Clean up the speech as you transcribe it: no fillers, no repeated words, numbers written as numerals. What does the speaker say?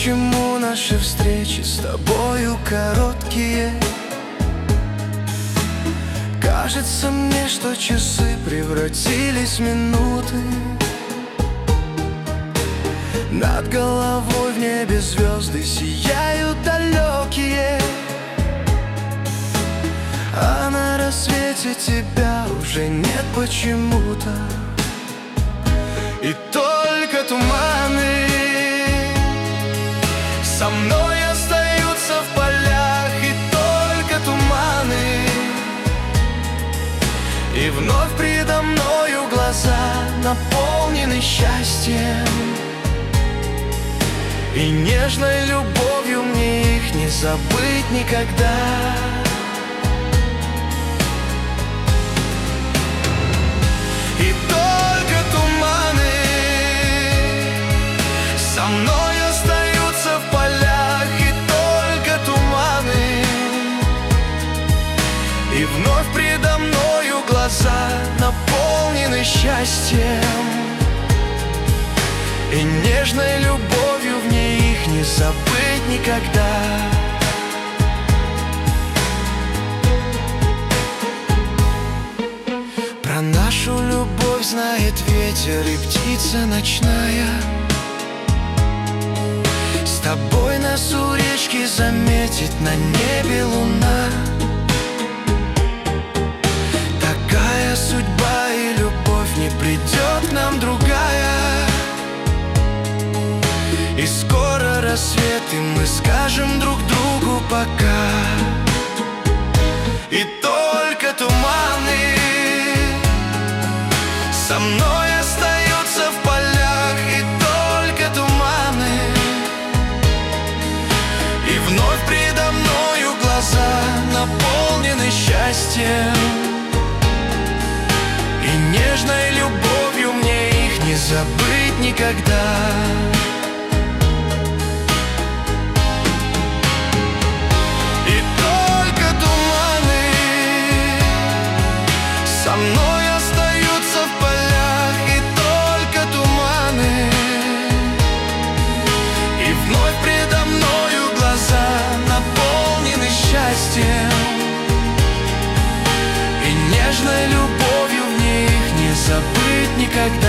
почему наши встречи с тобою короткие. Кажется мне, что часы превратились в минуты. Над головой в небе звезды сияют далекие, а на рассвете тебя уже нет почему-то. И только туманы со мной остаются в полях, и только туманы. И вновь предо мною глаза наполнены счастьем, и нежной любовью мне их не забыть никогда. И только туманы со мной остаются в полях, и только туманы. И вновь предо мною глаза наполнены счастьем, и нежной любовью мне их не забыть никогда. Про нашу любовь знает ветер и птица ночная. С тобой нас у речки заметит на небе луна. Такая судьба и любовь, не придет к нам другая. И скоро рассвет, и мы скажем друг другу пока. И только туманы со мной остаются в полях, и только туманы. И вновь предо мною глаза наполнены счастьем, и нежной любовью мне их не забыть никогда. Со мной остаются в полях, и только туманы. И вновь предо мною глаза наполнены счастьем, и нежной любовью мне их не забыть никогда.